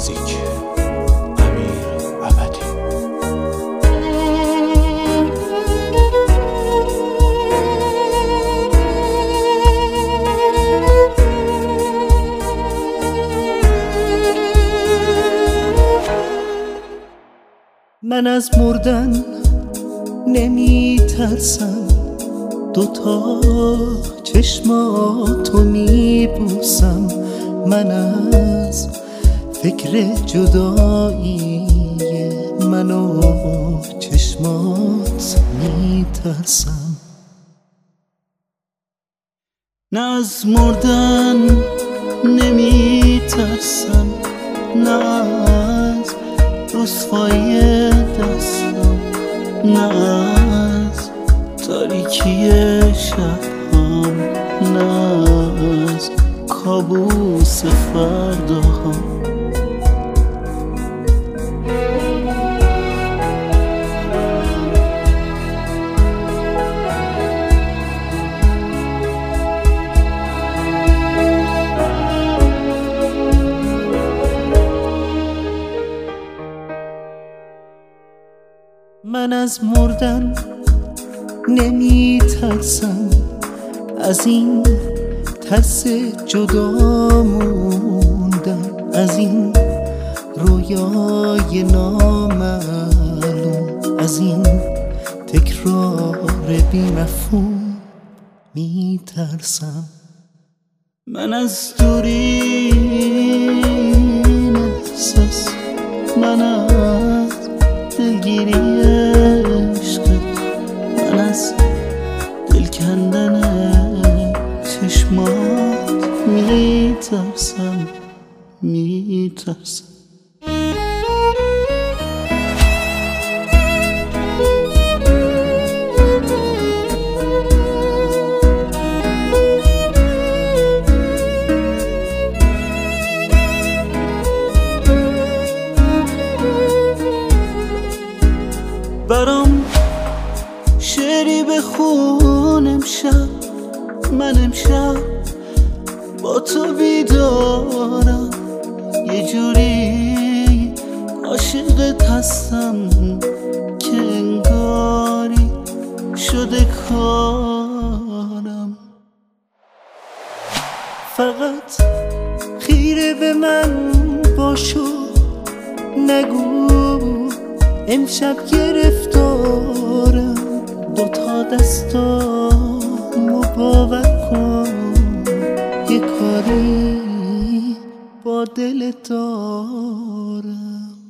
موزیک امیر عبدی. من از مردن نمی ترسم، دوتا چشماتو می بوسم. من از فکر جدایی من و چشمات می ترسم. نه از مردن نمی ترسم، نه از رسوایی دستم، نه از تاریکی شب‌هام، نه از کابوس فرداهام. من از مردن نمی ترسم، از این ترس جدا موندن، از این رویای نامعلوم، از این تکرار بی مفهوم می ترسم. من از دورین احساس، من از دلگیری عشقت، من از دل کندن چشمات می ترسم، می ترسم. برام شعری بخون امشب، من امشب با تو بیدارم، یه جوری عاشقت هستم که انگاری شده کارم. فقط خیره به من باشو، نگو امشب گرفتارم، دوتا دستامو باور کن، یه کاری با دلت دارم.